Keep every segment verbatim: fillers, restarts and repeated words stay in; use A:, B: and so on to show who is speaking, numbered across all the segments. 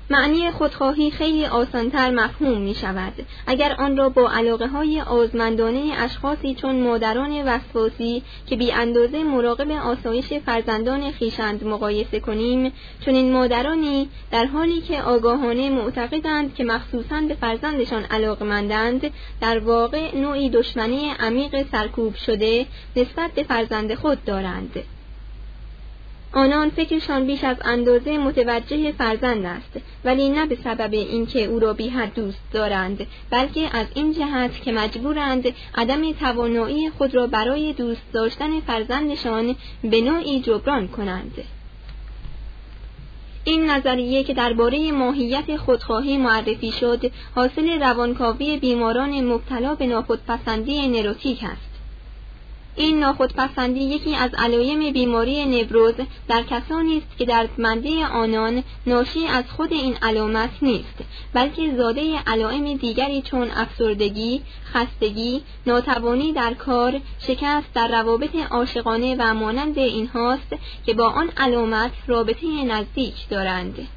A: معنی خودخواهی خیلی آسانتر مفهوم می شود اگر آن را با علاقه های آزمندانه اشخاصی چون مادران وسواسی که بی اندازه مراقب آسایش فرزندان خویشند مقایسه کنیم. چون این مادرانی در حالی که آگاهانه معتقدند که مخصوصاً به فرزندشان علاقه‌مندند، در واقع نوعی دشمنی عمیق سرکوب شده نسبت به فرزند خود دارند. آنان فکرشان بیش از اندازه متوجه فرزند است، ولی نه به سبب اینکه او را بی حد دوست دارند، بلکه از این جهت که مجبورند عدم توانایی خود را برای دوست داشتن فرزندشان به نوعی جبران کنند. این نظریه که درباره ماهیت خودخواهی معرفی شد، حاصل روانکاوی بیماران مبتلا به ناخودپسندی نروتیک است. این ناخودپسندی یکی از علائم بیماری نوروز در کسانی است که دردمندی آنان ناشی از خود این علامت نیست، بلکه زاده علائم دیگری چون افسردگی، خستگی، ناتوانی در کار، شکست در روابط عاشقانه و مانند اینهاست که با آن علامت رابطه نزدیک دارند.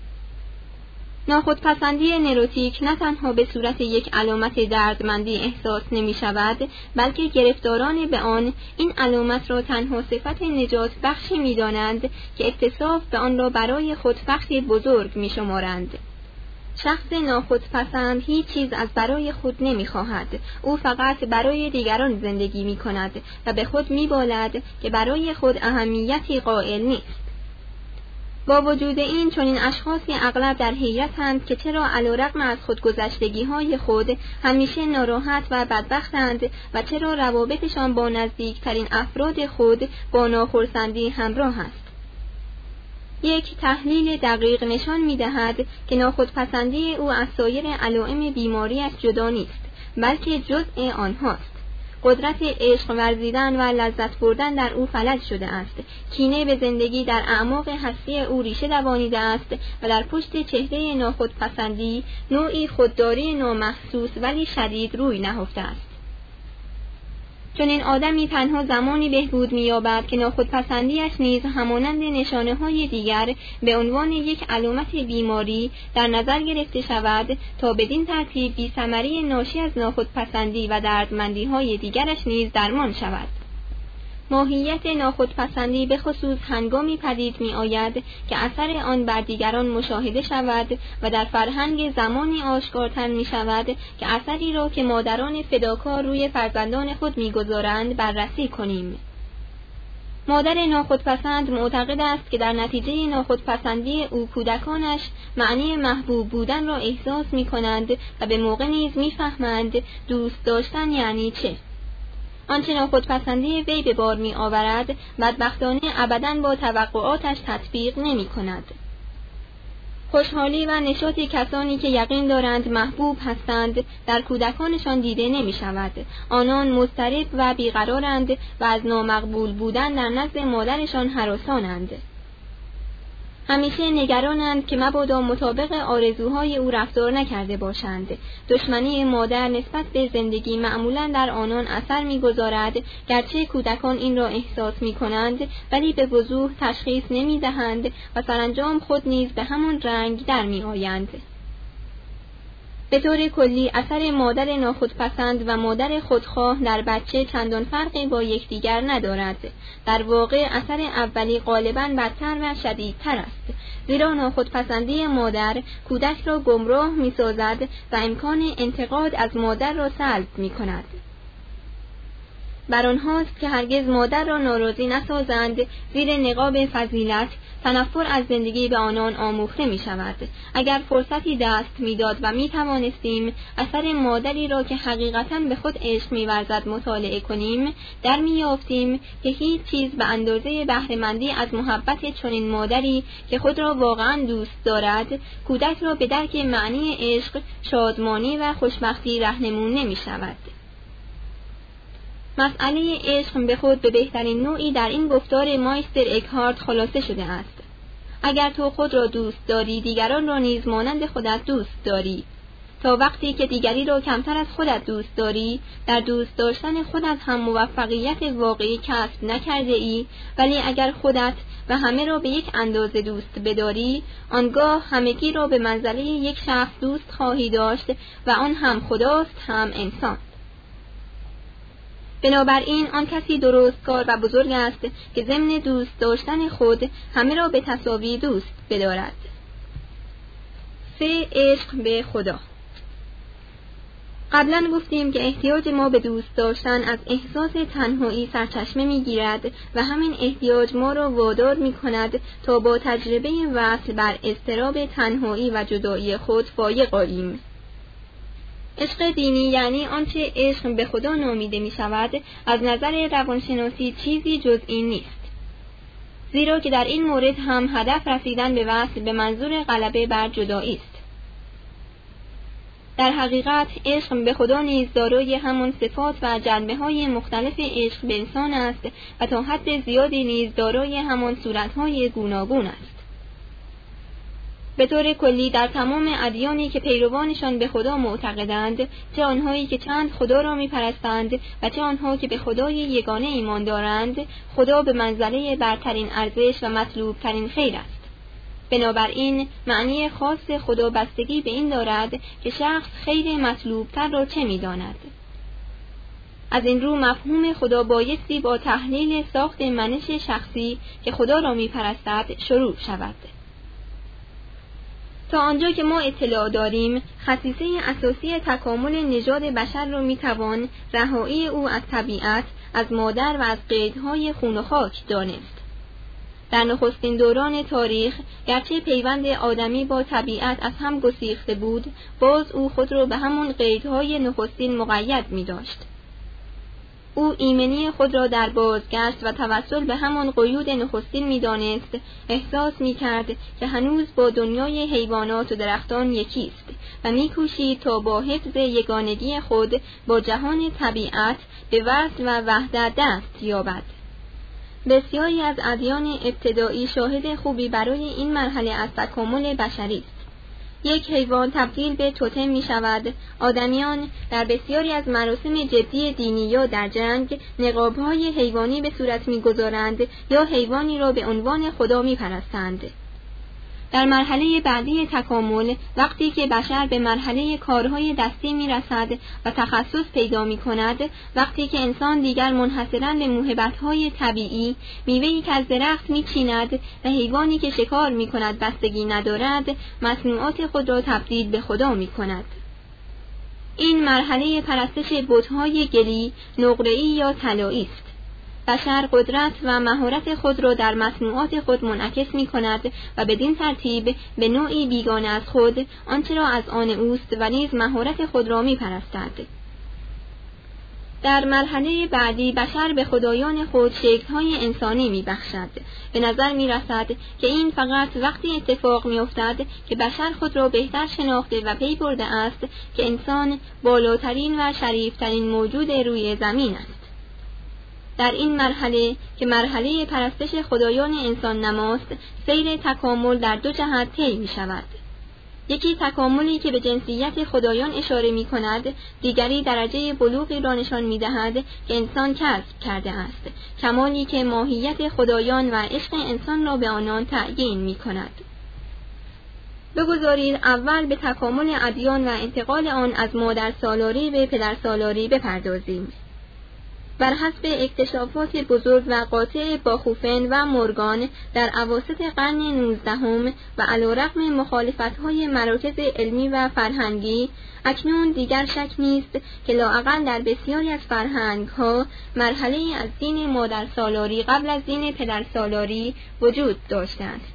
A: ناخودپسندی نروتیک نه تنها به صورت یک علامت دردمندی احساس نمی شود، بلکه گرفتاران به آن این علامت را تنها صفت نجات بخشی می دانند که اتصاف به آن را برای خود فخری بزرگ می شمارند. شخص ناخودپسند هیچ چیز از برای خود نمی خواهد. او فقط برای دیگران زندگی می کند و به خود می بالد که برای خود اهمیتی قائل نیست. با وجود این چنین اشخاصی اغلب در حیرتند که چرا علیرغم از خودگذشتگی‌های خود همیشه ناراحت و بدبختند و چرا روابطشان با نزدیکترین افراد خود با ناخرسندی همراه است. یک تحلیل دقیق نشان می‌دهد که ناخودپسندی او از سایر علائم بیماری‌اش جدا نیست، بلکه جزء آنهاست. قدرت عشق ورزیدن و لذت بردن در او فلج شده است. کینه به زندگی در اعماق هستی او ریشه دوانیده است و در پشت چهره ناخودپسندی نوعی خودداری نامحسوس ولی شدید روی نهفته است. چون این آدمی تنها زمانی بهبود می‌یابد که ناخودپسندیش نیز همانند نشانه‌های دیگر به عنوان یک علامت بیماری در نظر گرفته شود تا بدین ترتیب بی‌ثمری ناشی از ناخودپسندی و دردمندی‌های دیگرش نیز درمان شود. ماهیت ناخودپسندی به خصوص هنگامی پدید می آید که اثر آن بر دیگران مشاهده شود و در فرهنگ زمانی آشکارتر می شود که اثری را که مادران فداکار روی فرزندان خود می گذارند بررسی کنیم. مادر ناخودپسند معتقد است که در نتیجه ناخودپسندی او کودکانش معنی محبوب بودن را احساس می کنند و به موقع نیز می فهمند دوست داشتن یعنی چه. آنچه ناخودپسندی وی به بار می آورد بدبختانه ابداً با توقعاتش تطبیق نمی کند. خوشحالی و نشاط کسانی که یقین دارند محبوب هستند در کودکانشان دیده نمی شود. آنان مضطرب و بیقرارند و از نامقبول بودن در نزد مادرشان هراسانند. همیشه نگرانند که مبادا مطابق آرزوهای او رفتار نکرده باشند. دشمنی مادر نسبت به زندگی معمولاً در آنان اثر می‌گذارد، گرچه کودکان این را احساس می‌کنند ولی به وضوح تشخیص نمی‌دهند و سرانجام خود نیز به همان رنگ در می‌آیند. به طور کلی اثر مادر ناخودپسند و مادر خودخواه در بچه چندان فرقی با یکدیگر ندارد. در واقع اثر اولی غالباً بدتر و شدیدتر است، زیرا ناخودپسندی مادر کودک را گمراه می‌سازد و امکان انتقاد از مادر را سلب می‌کند. بر آنهاست که هرگز مادر را ناراضی نسازند، زیر نقاب فضیلت تنفر از زندگی به آنان آموخته می شود. اگر فرصتی دست می داد و می توانستیم اثر مادری را که حقیقتاً به خود عشق می ورزد مطالعه کنیم، در می یافتیم که هیچ چیز به اندازه بهره‌مندی از محبت چنین مادری که خود را واقعاً دوست دارد، کودک را به درک معنی عشق، شادمانی و خوشبختی راهنمون نمی شود. مسئله عشق به خود به بهترین نوعی در این گفتار مایستر اکهارت خلاصه شده است. اگر تو خود را دوست داری، دیگران را نیز مانند خودت دوست داری. تا وقتی که دیگری را کمتر از خودت دوست داری، در دوست داشتن خودت هم موفقیت واقعی کسب نکرده ای، ولی اگر خودت و همه را به یک اندازه دوست بداری، آنگاه همگی را به منزله یک شخص دوست خواهی داشت و آن هم خداست هم انسان. بنابراین آن کسی درستکار و بزرگ است که ضمن دوست داشتن خود همه را به تساوی دوست بدارد. سه عشق به خدا. قبلا گفتیم که احتیاج ما به دوست داشتن از احساس تنهایی سرچشمه می‌گیرد و همین احتیاج ما را وادار می‌کند تا با تجربه وصل بر اضطراب تنهایی و جدایی خود فایق آییم. عشق دینی یعنی آنچه عشق به خدا نامیده می‌شود، از نظر روانشناسی چیزی جز این نیست، زیرا که در این مورد هم هدف رسیدن به وصل به منظور غلبه بر جدایی است. در حقیقت عشق به خدا نیز دارای همان صفات و جنبه‌های مختلف عشق به انسان است و تا حد زیادی نیز دارای همان صورت‌های گوناگون است. به طور کلی در تمام ادیانی که پیروانشان به خدا معتقدند، چه آنهایی که چند خدا را می‌پرستند و چه آنها که به خدای یگانه ایمان دارند، خدا به منزله برترین ارزش و مطلوب‌ترین خیر است. بنابراین معنی خاص خدا بستگی به این دارد که شخص خیر مطلوبتر را چه می‌داند. از این رو مفهوم خدا بایستی با تحلیل ساخت منش شخصی که خدا را می‌پرستد شروع شود. تا آنجا که ما اطلاع داریم، خصیصه اساسی تکامل نژاد بشر را می‌توان رهایی او از طبیعت، از مادر و از قیدهای خون و خاک دانست. در نخستین دوران تاریخ، گرچه پیوند آدمی با طبیعت از هم گسیخته بود، باز او خود را به همان قیدهای نخستین مقید می‌داشت. او ایمنی خود را در بازگشت و توسل به همان قیود نخستین می‌دانست، احساس می‌کرد که هنوز با دنیای حیوانات و درختان یکی است و می‌کوشید تا با حفظ یگانگی خود با جهان طبیعت به وصل و وحدت دست یابد. بسیاری از ادیان ابتدایی شاهد خوبی برای این مرحله از تکامل بشری است. یک حیوان تبدیل به توتم می شود. آدمیان در بسیاری از مراسم جدی دینی یا در جنگ نقاب‌های حیوانی به صورت می گذارند یا حیوانی را به عنوان خدا می پرستند. در مرحله بعدی تکامل، وقتی که بشر به مرحله کارهای دستی می رسد و تخصص پیدا می کند، وقتی که انسان دیگر منحصراً به موهبت‌های طبیعی، میوه‌ای که از درخت می چیند و حیوانی که شکار می کند بستگی ندارد، مصنوعات خود را تبدیل به خدا می کند. این مرحله پرستش بت‌های گلی، نقره‌ای یا طلایی است. بشر قدرت و مهارت خود را در مصنوعات خود منعکس می کند و بدین ترتیب به نوعی بیگانه از خود آنچه را از آن اوست و نیز مهارت خود را می پرستد. در مرحله بعدی بشر به خدایان خود شکل‌های انسانی می بخشد. به نظر می رسد که این فقط وقتی اتفاق می افتد که بشر خود را بهتر شناخته و پی برده است که انسان بالاترین و شریفترین موجود روی زمین است. در این مرحله که مرحله پرستش خدایان انسان نماست، سیر تکامل در دو جهت طی می شود. یکی تکاملی که به جنسیت خدایان اشاره می کند، دیگری درجه بلوغی را نشان می دهد که انسان کسب کرده است، کمالی که ماهیت خدایان و عشق انسان را به آنان تعیین می کند. بگذارید اول به تکامل ادیان و انتقال آن از مادر سالاری به پدر سالاری بپردازیم. بر حسب اکتشافات بزرگ و قاطع باخوفن و مورگان در اواسط قرن نوزدهم و علیرغم مخالفت‌های مراکز علمی و فرهنگی، اکنون دیگر شک نیست که لااقل در بسیاری از فرهنگ‌ها مرحله‌ای از دین مادر سالاری قبل از دین پدر سالاری وجود داشته است.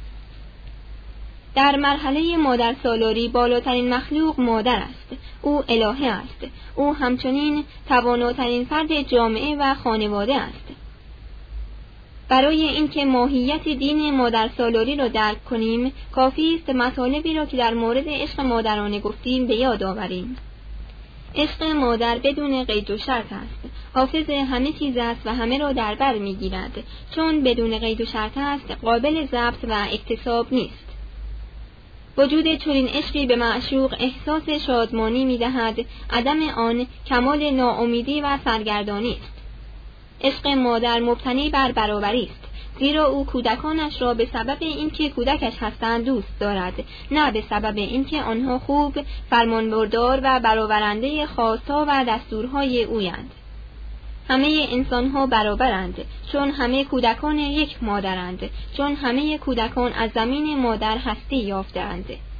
A: در مرحله مادر سالاری بالاترین مخلوق مادر است. او الهه است. او همچنین تواناترین فرد جامعه و خانواده است. برای اینکه ماهیت دین مادر سالاری را درک کنیم، کافی است مطالبی را که در مورد عشق مادرانه گفتیم به یاد آوریم. عشق مادر بدون قید و شرط است. حافظ همه چیز است و همه را در بر می‌گیرد. چون بدون قید و شرط است، قابل ضبط و اکتساب نیست. وجود چنین عشقی به معشوق احساس شادمانی می‌دهد، عدم آن کمال ناامیدی و سرگردانی است. عشق مادر مبتنی بر برابری است، زیرا او کودکانش را به سبب اینکه کودکش هستند دوست دارد، نه به سبب اینکه آنها خوب فرمانبردار و برآورنده خواست‌ها و دستورهای اویند. همه انسان‌ها برابرند، چون همه کودکان یک مادرند، چون همه کودکان از زمین مادر هستی یافته‌اند.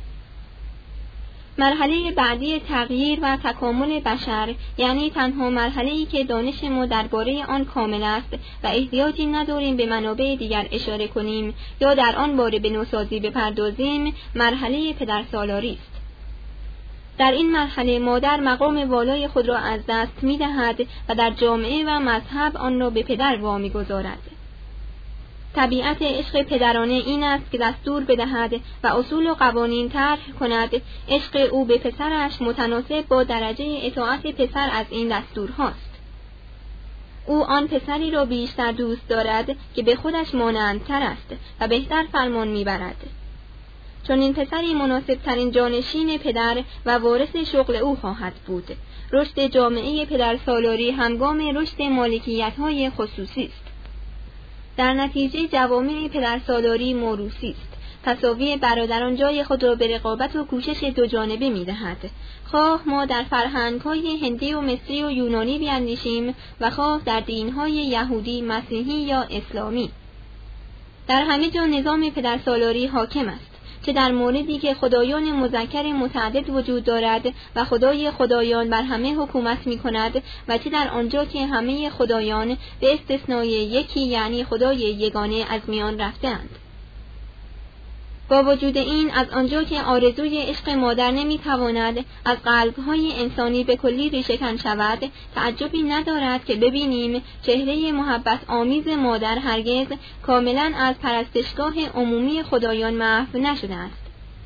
A: مرحله بعدی تغییر و تکامل بشر، یعنی تنها مرحله‌ای که دانش ما درباره آن کامل است و احتیاجی نداریم به منابع دیگر اشاره کنیم یا در آن باره به نوسازی بپردازیم، مرحله پدرسالاری است. در این مرحله مادر مقام والای خود را از دست می‌دهد و در جامعه و مذهب آن را به پدر وامی‌گذارد. طبیعت عشق پدرانه این است که دستور بدهد و اصول و قوانین طرح کند. عشق او به پسرش متناسب با درجه اطاعت پسر از این دستورهاست. او آن پسری را بیشتر دوست دارد که به خودش مانندتر است و بهتر فرمان میبرد. چون این پسری مناسب ترین جانشین پدر و وارث شغل او خواهد بود. رشد جامعه پدرسالاری همگام رشد مالکیت‌های خصوصی است. در نتیجه جوامع پدرسالاری موروثی است. تساوی برادران جای خود را به رقابت و کوشش دو جانبه می‌دهد. خواه ما در فرهنگ‌های هندی و مصری و یونانی بیاندیشیم و خواه در دین‌های یهودی، مسیحی یا اسلامی. در همه جا نظام پدرسالاری حاکم است. چه در موردی که خدایان مذکر متعدد وجود دارد و خدای خدایان بر همه حکومت می کند و چه در آنجا که همه خدایان به استثنای یکی یعنی خدای یگانه از میان رفتند. با وجود این، از آنجا که آرزوی عشق مادر نمی تواند از قلب‌های انسانی به کلی ریشه‌کن شود، تعجبی ندارد که ببینیم چهره محبت آمیز مادر هرگز کاملاً از پرستشگاه عمومی خدایان محو نشده است.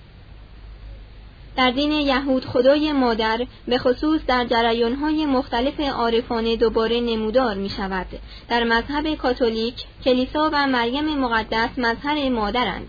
A: در دین یهود خدای مادر به خصوص در جریان‌های مختلف عارفانه دوباره نمودار می‌شود. در مذهب کاتولیک، کلیسا و مریم مقدس مظهر مادرند.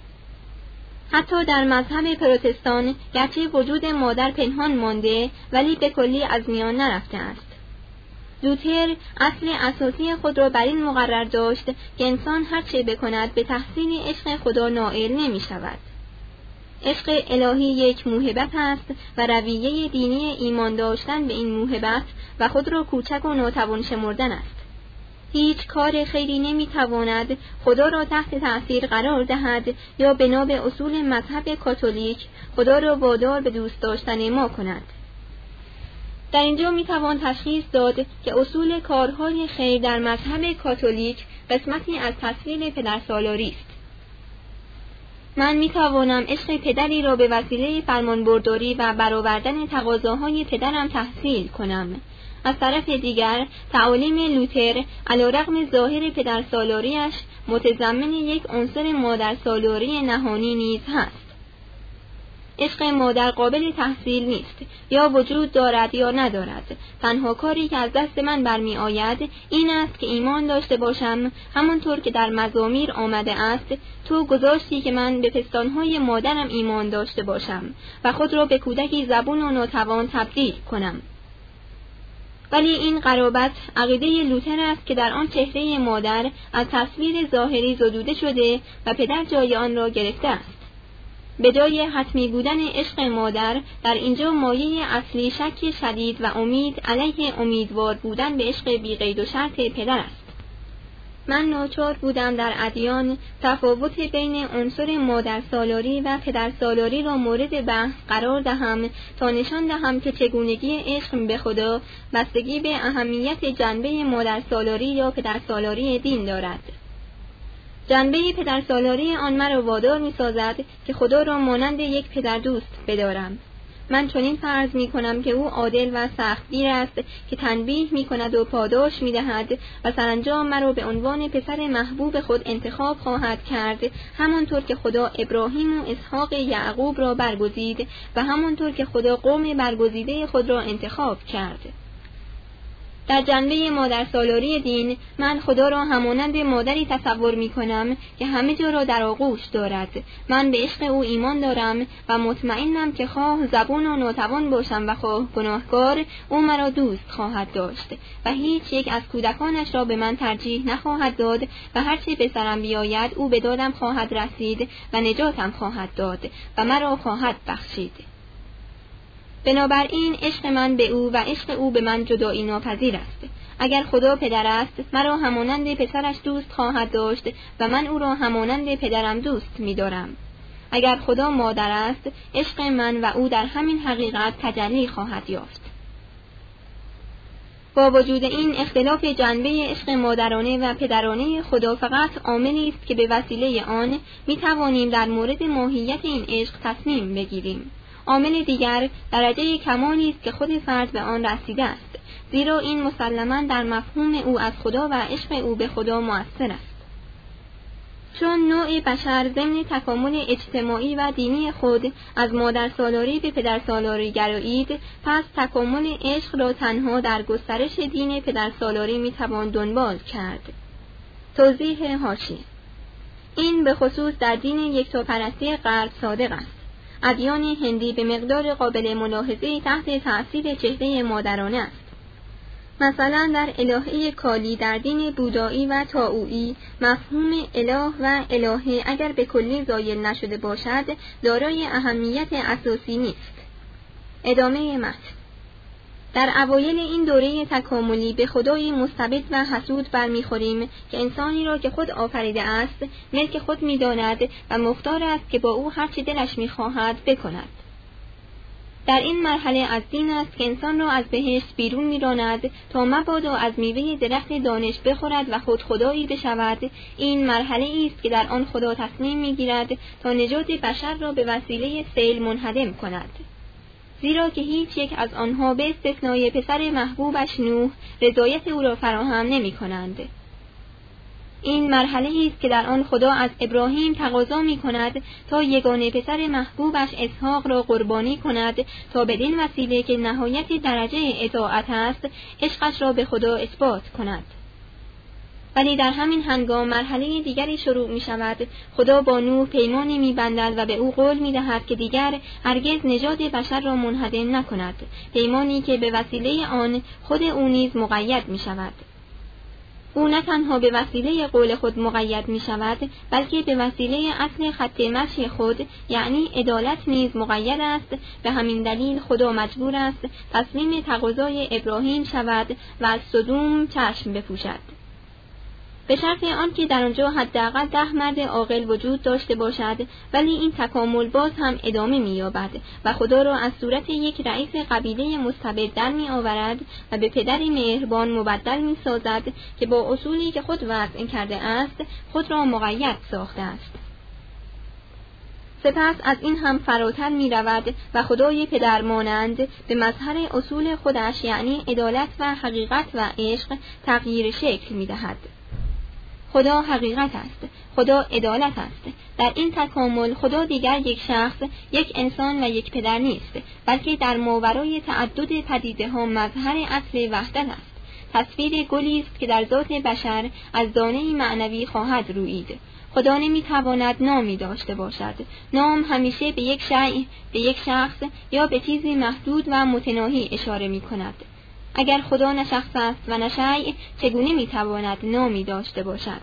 A: حتی در مذهب پروتستان گرچه وجود مادر پنهان مانده ولی به کلی از میان نرفته است. لوتر اصل اساسی خود را بر این مقرر داشت که انسان هر چه بکند به تحصیل عشق خدا نائل نمی شود. عشق الهی یک موهبت است و رویه دینی ایمان داشتن به این موهبت و خود را کوچک و ناتوان شمردن است. هیچ کار خیری نمیتواند خدا را تحت تأثیر قرار دهد یا بنا به اصول مذهب کاتولیک خدا را وادار به دوست داشتن ما کند. در اینجا میتوان تشخیص داد که اصول کارهای خیر در مذهب کاتولیک قسمتی از تصویر پدرسالاری است. من میتوانم عشق پدری را به وسیله فرمانبرداری و برآوردن تقاضاهای پدرم تحصیل کنم. از طرف دیگر تعالیم لوتر علیرغم ظاهر پدرسالاریش متضمن یک عنصر مادرسالاری نهانی نیز هست. عشق مادر قابل تحصیل نیست، یا وجود دارد یا ندارد. تنها کاری که از دست من برمی آید این است که ایمان داشته باشم همانطور که در مزامیر آمده است: تو گذاشتی که من به پستانهای مادرم ایمان داشته باشم و خود را به کودکی زبون و ناتوان تبدیل کنم. ولی این قرابت عقیده لوتر است که در آن چهره مادر از تصویر ظاهری زدوده شده و پدر جای آن را گرفته است. به جای حتمی بودن عشق مادر، در اینجا مایه اصلی شک شدید و امید علیه امیدوار بودن به عشق بی قید و شرط پدر است. من ناچار بودم در ادیان تفاوت بین عنصر مادرسالاری و پدرسالاری را مورد بحث قرار دهم تا نشان دهم که چگونگی عشق به خدا بستگی به اهمیت جنبه مادرسالاری یا پدرسالاری دین دارد. جنبه پدرسالاری آن مرا وادار می‌سازد که خدا را مانند یک پدر دوست بدارم. من چنین فرض می کنم که او عادل و سختگیر است که تنبیه می کند و پاداش می دهد و سرانجام مرا به عنوان پسر محبوب خود انتخاب خواهد کرد، همانطور که خدا ابراهیم و اسحاق یعقوب را برگزید و همانطور که خدا قوم برگزیده خود را انتخاب کرد. در جنبه مادرسالاری دین من خدا را همانند مادری تصور می کنم که همه جا را در آغوش دارد. من به عشق او ایمان دارم و مطمئنم که خواه زبون و ناتوان باشم و خواه گناهکار، او مرا دوست خواهد داشت و هیچ یک از کودکانش را به من ترجیح نخواهد داد و هرچه به سرم بیاید او به دادم خواهد رسید و نجاتم خواهد داد و مرا خواهد بخشید. بنابراین عشق من به او و عشق او به من جدایی ناپذیر است. اگر خدا پدر است، مرا همانند پسرش دوست خواهد داشت و من او را همانند پدرم دوست می‌دارم. اگر خدا مادر است، عشق من و او در همین حقیقت تجلی خواهد یافت. با وجود این اختلاف جنبه عشق مادرانه و پدرانه خدا فقط عاملی است که به وسیله آن می‌توانیم در مورد ماهیت این عشق تصمیم بگیریم. عامل دیگر درجه کمالی است که خود فرد به آن رسیده است، زیرا این مسلماً در مفهوم او از خدا و عشق او به خدا مؤثر است. چون نوع بشر ضمن تکامل اجتماعی و دینی خود از مادرسالاری به پدرسالاری گرایید، پس تکامل عشق را تنها در گسترش دین پدرسالاری میتوان دنبال کرد. توضیح حاشیه: این به خصوص در دین یکتاپرستی غرب صادق است. ادیان هندی به مقدار قابل ملاحظه‌ای تحت تأثیر چهره مادرانه است. مثلا در الهه کالی در دین بودایی و تائویی مفهوم اله و الهه اگر به کلی زایل نشده باشد دارای اهمیت اساسی نیست. ادامه متن: در اوایل این دوره تکاملی به خدای مستبد و حسود برمیخوریم که انسانی را که خود آفریده است ملک خود می‌داند و مختار است که با او هر چه دلش می‌خواهد بکند. در این مرحله از دین است که انسان را از بهشت بیرون می‌راند تا مبادا از میوه درخت دانش بخورد و خود خدایی بشود. این مرحله است که در آن خدا تصمیم می‌گیرد تا نجات بشر را به وسیله سیل منهدم کند، زیرا که هیچ یک از آنها به استثنای پسر محبوبش نوح رضایت او را فراهم نمی کنند. این مرحله است که در آن خدا از ابراهیم تقاضا می کند تا یگانه پسر محبوبش اسحاق را قربانی کند تا بدین وسیله که نهایت درجه اطاعت است عشقش را به خدا اثبات کند. ولی در همین هنگام مرحله دیگری شروع می شود. خدا با نوح پیمانی می بندد و به او قول می دهد که دیگر هرگز نژاد بشر را منهدم نکند، پیمانی که به وسیله آن خود او نیز مقید می شود. او نه تنها به وسیله قول خود مقید می شود، بلکه به وسیله اصل خط مشی خود یعنی عدالت نیز مقید است. به همین دلیل خدا مجبور است تسلیم تقاضای ابراهیم شود و از سدوم چشم بپوشد، به شرط آنکه در آنجا حداقل ده مرد عاقل وجود داشته باشد. ولی این تکامل باز هم ادامه می‌یابد و خدا را از صورت یک رئیس قبیله مستبد در می‌آورد و به پدری مهربان مبدل می‌سازد که با اصولی که خود وضع کرده است خود را مقید ساخته است. سپس از این هم فراتر می رود و خدای پدر مانند به مظهر اصول خودش یعنی عدالت و حقیقت و عشق تغییر شکل می دهد. خدا حقیقت است، خدا عدالت است. در این تکامل خدا دیگر یک شخص، یک انسان و یک پدر نیست، بلکه در ماورای تعدد پدیده ها مظهر اصل وحدت است. تصویر گلی است که در ذات بشر از دانه معنوی خواهد رویید. خدا نمیتواند نامی داشته باشد. نام همیشه به یک شیء، به یک شخص یا به چیزی محدود و متناهی اشاره می کند. اگر خدا نه شخص است و نه شیء، چگونه میتواند نامی داشته باشد؟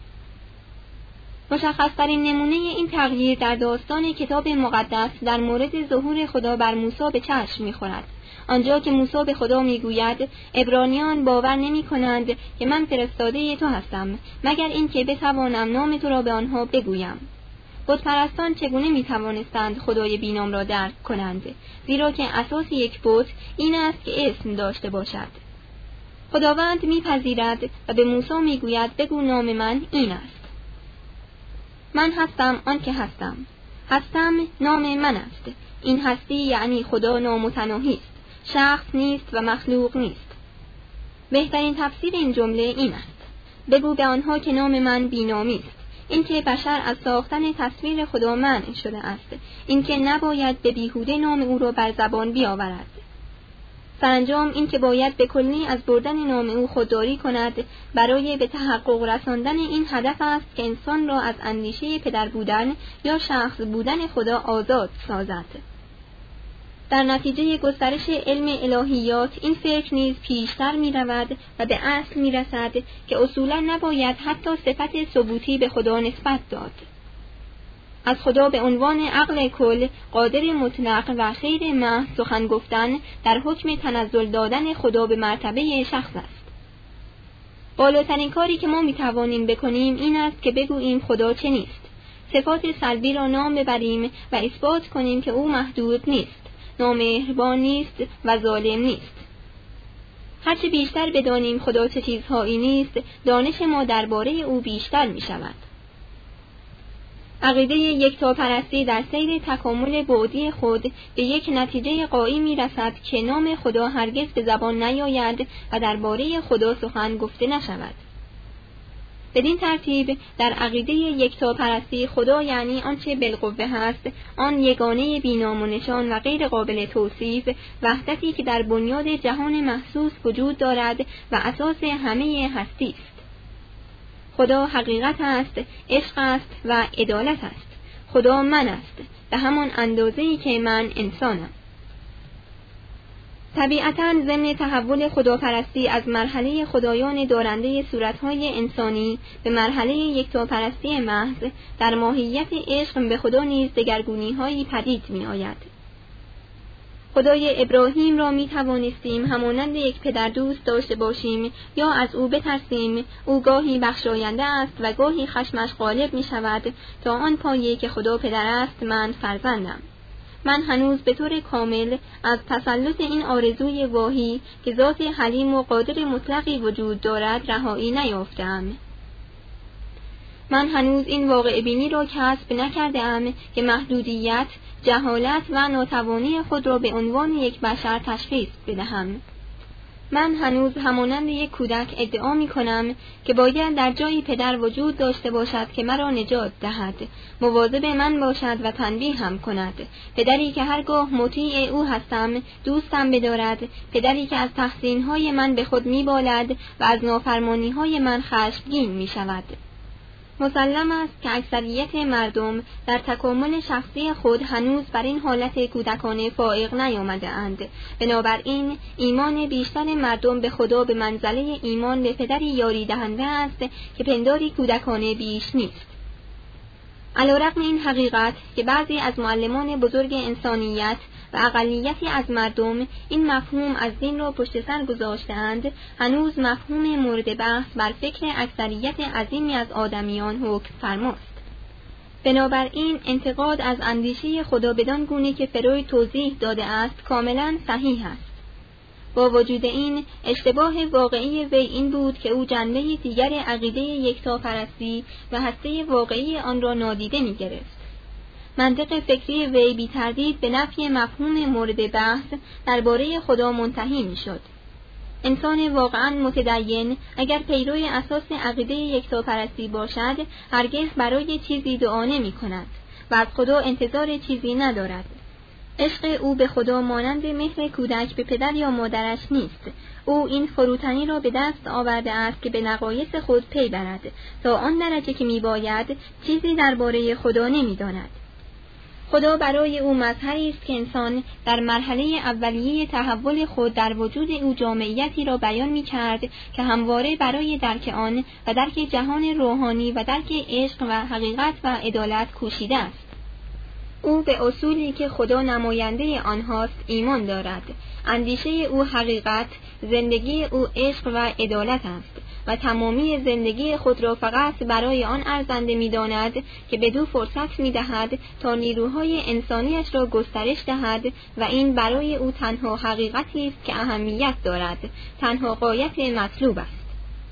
A: مشخص‌ترین نمونه این تغییر در داستان کتاب مقدس در مورد ظهور خدا بر موسی به چشم می‌خورد. آنجا که موسی به خدا میگوید عبرانیان باور نمی‌کنند که من فرستاده تو هستم مگر اینکه بتوانم نام تو را به آنها بگویم. بت‌پرستان چگونه می‌توانستند خدای بینام را درک کنند؟ زیرا که اساس یک بت این است که اسم داشته باشد. خداوند می‌پذیرد و به موسی میگوید بگو نام من این است. من هستم آن که هستم. هستم نام من است. این هستی یعنی خدا نامتناهی است. شخص نیست و مخلوق نیست. بهترین تفسیر این جمله این است: بگو به آنها که نام من بی‌نامی است. اینکه بشر از ساختن تصویر خدا منع شده است، اینکه نباید به بیهوده نام او را بر زبان بیاورد. سرانجام این که باید به کلی از بردن نام او خودداری کند برای به تحقق رساندن این هدف است که انسان را از اندیشه پدر بودن یا شخص بودن خدا آزاد سازد. در نتیجه گسترش علم الهیات این فکر نیز پیشتر می رود و به اصل می رسد که اصولا نباید حتی صفت ثبوتی به خدا نسبت داد. از خدا به عنوان عقل کل، قادر مطلق و خیر محض سخن گفتن در حکم تنزل دادن خدا به مرتبه شخص است. بالاترین کاری که ما می توانیم بکنیم این است که بگوییم خدا چنیست. صفات سلبی را نام ببریم و اثبات کنیم که او محدود نیست، نامهربان نیست و ظالم نیست. هرچه بیشتر بدانیم خدا چه چیزهایی نیست، دانش ما درباره او بیشتر می شود. عقیده یکتاپرستی در سیر تکامل بعدی خود به یک نتیجه قایی می رسد که نام خدا هرگز به زبان نیاید و درباره خدا سخن گفته نشود. بدین ترتیب در عقیده یکتاپرستی خدا یعنی آنچه بالقوه هست، آن یگانه بی‌نام و نشان و غیر قابل توصیف، وحدتی که در بنیاد جهان محسوس وجود دارد و اساس همه هستی است. خدا حقیقت است، عشق است و عدالت است. خدا من است، به همان اندازه‌ای که من انسانم. طبیعتاً ضمن تحول خداپرستی از مرحله خدایان دارنده صورتهای انسانی به مرحله یکتاپرستی محض، در ماهیت عشق به خدا نیز دگرگونی‌هایی پدید می‌آید. خدای ابراهیم را می توانستیم همانند یک پدر دوست داشته باشیم یا از او بترسیم. او گاهی بخشاینده است و گاهی خشمش غالب می شود تا آن پایه که خدا پدر است من فرزندم. من هنوز به طور کامل از تسلط این آرزوی واهی که ذات حلیم و قادر مطلقی وجود دارد رهایی نیافتم. من هنوز این واقع بینی را کسب نکردم که محدودیت، جهالت و ناتوانی خود را به عنوان یک بشر تشخیص بدهم. من هنوز همانند یک کودک ادعا می کنم که باید در جایی پدر وجود داشته باشد که مرا نجات دهد، مواظب من باشد و تنبیه هم کند، پدری که هرگاه مطیع او هستم دوستم بدارد، پدری که از تحسینهای من به خود می بالد و از نافرمانیهای من خشمگین می شود. مسلم است که اکثریت مردم در تکامل شخصی خود هنوز بر این حالت کودکانه فائق نیامده اند. بنابراین ایمان بیشتر مردم به خدا به منزله ایمان به پدری یاری دهنده است که پنداری کودکانه بیش نیست. علیرغم این حقیقت که بعضی از معلمان بزرگ انسانیت و اقلیتی از مردم این مفهوم از دین را پشت سر گذاشته‌اند، هنوز مفهوم مورد بحث بر فکر اکثریت عظیمی از آدمیان حکم فرماست. بنابراین انتقاد از اندیشه خدا بدان گونه که فروید توضیح داده است کاملا صحیح است. با وجود این اشتباه واقعی وی این بود که او جنبه دیگر عقیده یکتاپرستی و هسته واقعی آن را نادیده می‌گرفت. منطق فکری وی بی تردید به نفی مفهوم مورد بحث درباره خدا منتهی می‌شد. انسان واقعاً متدین اگر پیرو اساس عقیده یکتاپرستی باشد هرگز برای چیزی دعا نمی‌کند و از خدا انتظار چیزی ندارد. عشق او به خدا مانند مهر کودک به پدر یا مادرش نیست. او این فروتنی را به دست آورده است که به نقایص خود پی برد تا آن درجه که می‌باید چیزی درباره خدا نمی‌داند. خدا برای او مظهری است که انسان در مرحله اولیه تحول خود در وجود او جامعیتی را بیان می‌کرد که همواره برای درک آن و درک جهان روحانی و درک عشق و حقیقت و عدالت کوشیده است. او به اصولی که خدا نماینده آنهاست ایمان دارد. اندیشه او حقیقت، زندگی او عشق و عدالت است و تمامی زندگی خود را فقط برای آن ارزنده می‌داند که بدو فرصت می‌دهد تا نیروهای انسانیش را گسترش دهد و این برای او تنها حقیقتی است که اهمیت دارد، تنها غایت مطلوب است.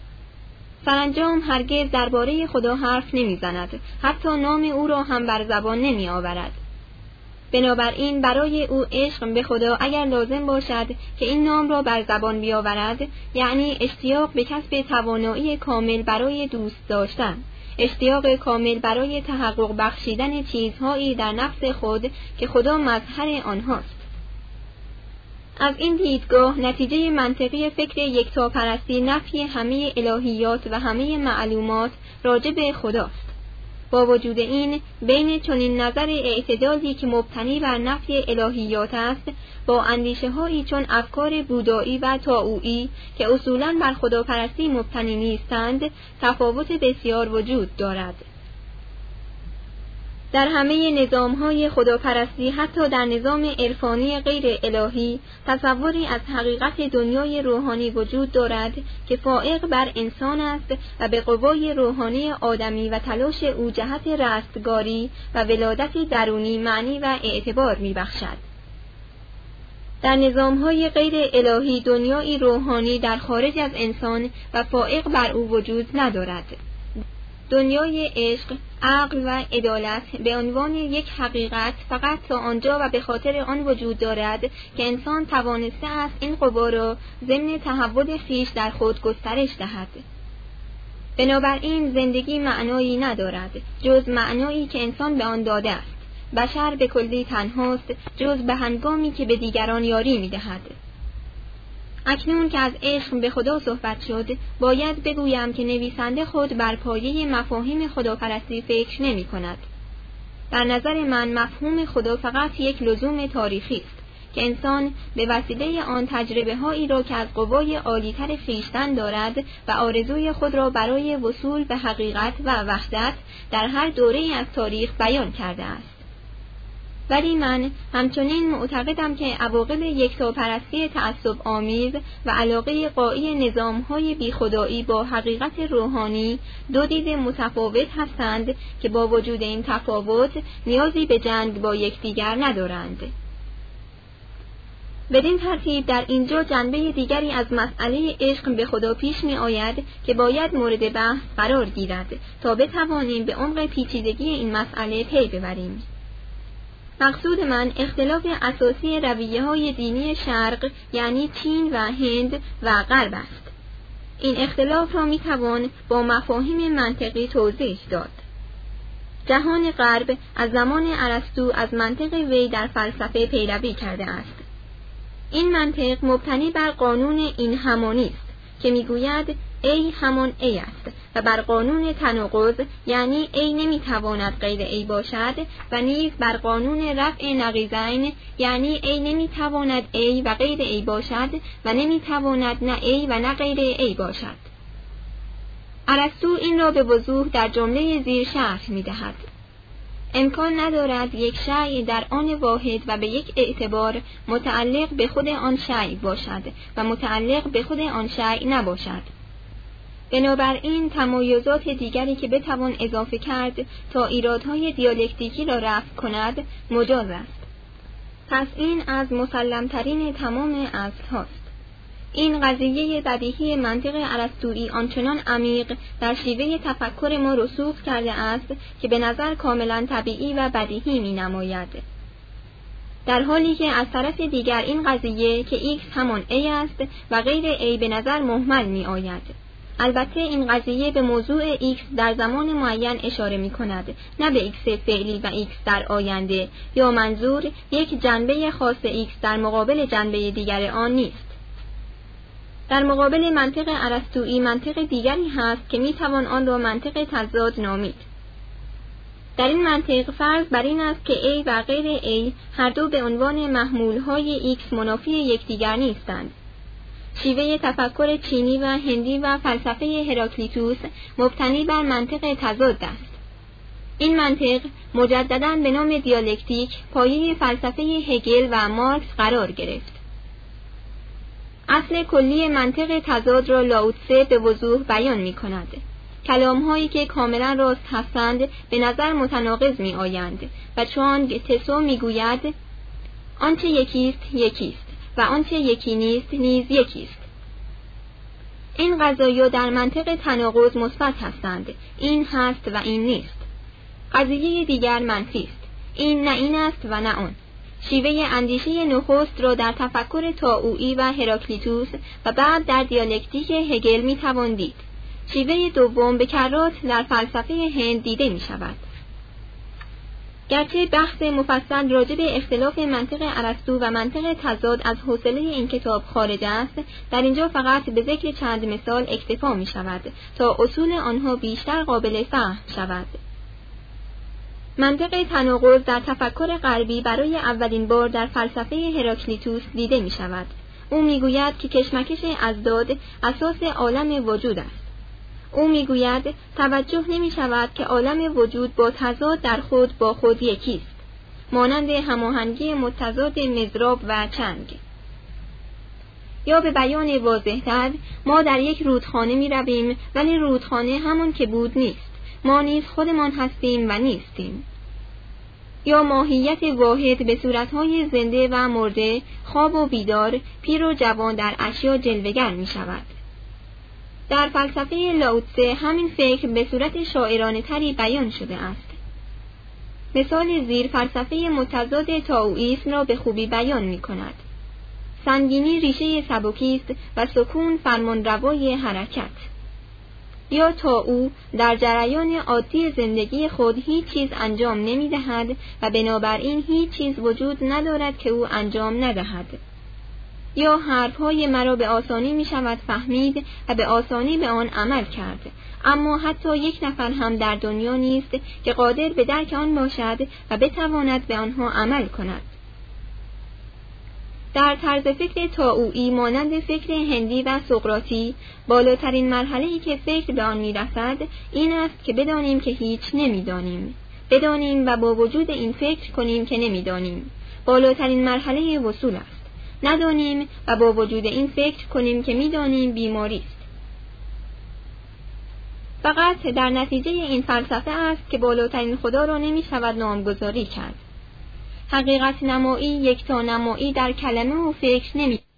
A: سرانجام هرگز درباره خدا حرف نمی‌زند، حتی نام او را هم بر زبان نمی‌آورد. بنابراین برای او عشق به خدا اگر لازم باشد که این نام را بر زبان بیاورد، یعنی اشتیاق به کسب توانایی کامل برای دوست داشتن، اشتیاق کامل برای تحقق بخشیدن چیزهایی در نفس خود که خدا مظهر آنهاست. از این دیدگاه نتیجه منطقی فکر یکتاپرستی نفی همه الهیات و همه معلومات راجع به خداست. با وجود این، بین چنین نظر اعتدالی که مبتنی بر نفی الهیات است با اندیشه‌هایی چون افکار بودایی و طاووئی که اصولاً بر خداپرستی مبتنی نیستند تفاوت بسیار وجود دارد. در همه نظام‌های خداپرستی، حتی در نظام عرفانی غیر الهی، تصوری از حقیقت دنیای روحانی وجود دارد که فائق بر انسان است و به قوای روحانی آدمی و تلاش او جهت رستگاری و ولادت درونی معنی و اعتبار می‌بخشد. در نظام‌های غیر الهی دنیای روحانی در خارج از انسان و فائق بر او وجود ندارد. دنیای عشق، عقل و عدالت به عنوان یک حقیقت فقط تا آنجا و به خاطر آن وجود دارد که انسان توانسته است این قوا را ضمن تحول خویش در خود گسترش دهد. بنابراین زندگی معنایی ندارد جز معنایی که انسان به آن داده است. بشر به کلی تنهاست جز به هنگامی که به دیگران یاری می‌دهد. اکنون که از عشق به خدا صحبت شد، باید بگویم که نویسنده خود بر پایه مفاهیم خداپرستی فکر نمی کند. در نظر من مفهوم خدا فقط یک لزوم تاریخی است که انسان به وسیله آن تجربه هایی را که از قوای عالی‌تر خویشتن دارد و آرزوی خود را برای وصول به حقیقت و وحدت در هر دوره‌ای از تاریخ بیان کرده است. ولی من همچنین معتقدم که عواقب یکتاپرستی تعصب آمیز و علاقه قایی نظام‌های بیخدایی با حقیقت روحانی دو دید متفاوت هستند که با وجود این تفاوت نیازی به جنگ با یکدیگر ندارند. بدین ترتیب در اینجا جنبه دیگری از مسئله عشق به خدا پیش می آید که باید مورد بحث قرار گیرد تا بتوانیم به عمق پیچیدگی این مسئله پی ببریم. مقصود من اختلاف اساسی رویه‌های دینی شرق یعنی چین و هند و غرب است. این اختلاف را می‌توان با مفاهیم منطقی توضیح داد. جهان غرب از زمان ارسطو از منطق وی در فلسفه پیروی کرده است. این منطق مبتنی بر قانون این همانی است که می‌گوید ای همان ای است و بر قانون تناقض یعنی ای نمیتواند غیر ای باشد و نیز بر قانون رفع نقیضین یعنی ای نمیتواند ای و غیر ای باشد و نمیتواند نه ای و نه غیر ای باشد. ارسطو این را به وضوح در جمله زیر شرح می‌دهد: امکان ندارد یک شیء در آن واحد و به یک اعتبار متعلق به خود آن شیء باشد و متعلق به خود آن شیء نباشد. بنابراین تمایزات دیگری که بتوان اضافه کرد تا ایرادهای دیالکتیکی را رفع کند مجاز است. پس این از مسلمترین تمام اصل هاست. این قضیه بدیهی منطق ارسطویی آنچنان عمیق در شیوه تفکر ما رسوخ کرده است که به نظر کاملا طبیعی و بدیهی می نماید. در حالی که از طرف دیگر این قضیه که x همان a است و غیر a به نظر مهمل می آید. البته این قضیه به موضوع x در زمان معین اشاره می کند، نه به x فعلی و x در آینده، یا منظور یک جنبه خاص x در مقابل جنبه دیگر آن نیست. در مقابل منطق ارسطویی منطق دیگری هست که می توان آن را منطق تضاد نامید. در این منطق فرض بر این است که a و غیر a هر دو به عنوان محمولهای x منافی یکدیگر نیستند. شیوه تفکر چینی و هندی و فلسفه هراکلیتوس مبتنی بر منطق تضاد است. این منطق مجدداً به نام دیالکتیک پایه فلسفه هگل و مارکس قرار گرفت. اصل کلی منطق تضاد را لاوتسه به وضوح بیان می کند. کلام‌هایی که کاملا راست هستند به نظر متناقض می آیند و چون تسو می گوید آنچه یکیست یکیست و آنچه یکی نیست نیز یکیست. این قضایا در منطق تناقض مثبت هستند، این هست و این نیست. قضیه دیگر منفی است، این نه این است و نه آن. شیوه اندیشه نخست را در تفکر طاووئی و هراکلیتوس و بعد در دیالکتیک هگل می توان دید. شیوه دوم به کرات در فلسفه هند دیده می شود. گرچه بحث مفصل راجع به اختلاف منطق ارسطو و منطق تضاد از حوصله این کتاب خارج است، در اینجا فقط به ذکر چند مثال اکتفا می شود تا اصول آنها بیشتر قابل فهم شود. منطق تناقض در تفکر غربی برای اولین بار در فلسفه هراکلیتوس دیده می شود. او می گوید که کشمکش اضداد اساس عالم وجود است. او میگوید توجه نمی شود که عالم وجود با تضاد در خود با خود یکیست، مانند هماهنگی متضاد مضراب و چنگ. یا به بیان واضح‌تر، ما در یک رودخانه می رویم ولی رودخانه همون که بود نیست، ما نیز خودمان هستیم و نیستیم. یا ماهیت واحد به صورتهای زنده و مرده، خواب و بیدار، پیر و جوان در اشیا جلوه‌گر می شود. در فلسفه لاوتسه همین فکر به صورت شاعرانه تری بیان شده است. مثال زیر فلسفه متضاد تائوئیسم را به خوبی بیان می کند. سنگینی ریشه سبکی است و سکون فرمانروای حرکت. یا تائو در جریان عادی زندگی خود هیچ چیز انجام نمی دهد و بنابراین هیچ چیز وجود ندارد که او انجام ندهد. یا حرفهای مرا به آسانی می شود فهمید و به آسانی به آن عمل کرد، اما حتی یک نفر هم در دنیا نیست که قادر به درک آن باشد و بتواند به آنها عمل کند. در طرز فکر تائوئی مانند فکر هندی و سقراطی، بالاترین مرحله‌ای که فکر به آن می رسد این است که بدانیم که هیچ نمی دانیم، بدانیم و با وجود این فکر کنیم که نمی دانیم. بالاترین مرحله وصول است. ندانیم و با وجود این فکر کنیم که می‌دانیم بیماری است. فقط در نتیجه این فلسفه است که بالاترین خدا را نمی‌شود نامگذاری کرد. حقیقت نمایی، یکتا نمایی در کلمه و فکر نمی